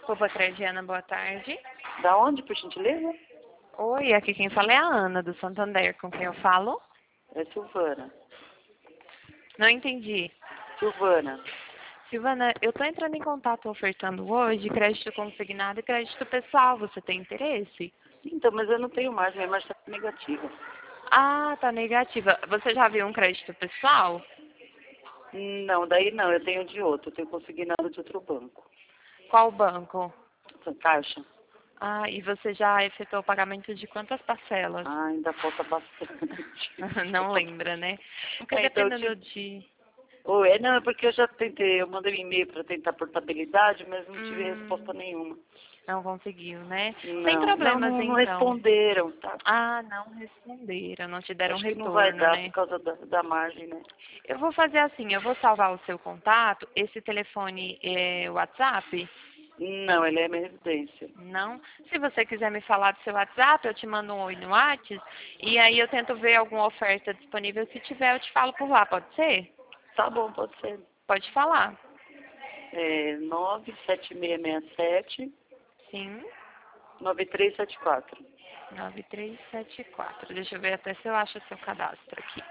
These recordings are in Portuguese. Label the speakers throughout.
Speaker 1: Opa, Crediana, boa tarde.
Speaker 2: Da onde, por gentileza?
Speaker 1: Oi, aqui quem fala é a Ana, do Santander. Com quem eu falo?
Speaker 2: É Silvana.
Speaker 1: Não entendi.
Speaker 2: Silvana.
Speaker 1: Silvana, eu tô entrando em contato ofertando hoje crédito consignado e crédito pessoal. Você tem interesse?
Speaker 2: Então, mas eu não tenho mais, minha marcha está negativa.
Speaker 1: Ah, tá negativa. Você já viu um crédito pessoal?
Speaker 2: Não, daí não, eu tenho de outro, eu tenho consignado de outro banco.
Speaker 1: Qual banco?
Speaker 2: Caixa.
Speaker 1: Ah, e você já efetuou o pagamento de quantas parcelas?
Speaker 2: Ah, ainda falta bastante.
Speaker 1: Não lembra, né? Porque
Speaker 2: Então,
Speaker 1: dependendo de...
Speaker 2: não, é porque eu já tentei, eu mandei um e-mail para tentar portabilidade, mas não tive resposta nenhuma.
Speaker 1: Não conseguiu, né? Sem
Speaker 2: Não,
Speaker 1: problemas,
Speaker 2: não
Speaker 1: então.
Speaker 2: responderam, tá?
Speaker 1: Ah, não responderam, não te deram
Speaker 2: Acho que não vai
Speaker 1: retorno,
Speaker 2: dar por
Speaker 1: né?
Speaker 2: causa da margem, né?
Speaker 1: Eu vou fazer assim, eu vou salvar o seu contato. Esse telefone é o WhatsApp?
Speaker 2: Não, ele é minha residência.
Speaker 1: Não. Se você quiser me falar do seu WhatsApp, eu te mando um oi no WhatsApp. E aí eu tento ver alguma oferta disponível. Se tiver, eu te falo por lá, pode ser?
Speaker 2: Tá bom, pode ser.
Speaker 1: Pode falar.
Speaker 2: É 97667
Speaker 1: Sim.
Speaker 2: 9374.
Speaker 1: 9374. Deixa eu ver até se eu acho o seu cadastro aqui.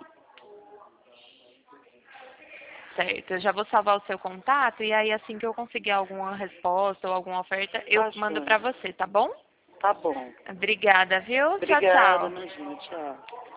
Speaker 1: Certo, eu já vou salvar o seu contato e aí assim que eu conseguir alguma resposta ou alguma oferta, eu
Speaker 2: Tá,
Speaker 1: mando
Speaker 2: joia.
Speaker 1: pra você, tá bom?
Speaker 2: Tá bom.
Speaker 1: Obrigada, viu? Tchau,
Speaker 2: Obrigada,
Speaker 1: tchau.
Speaker 2: imagina. Tchau.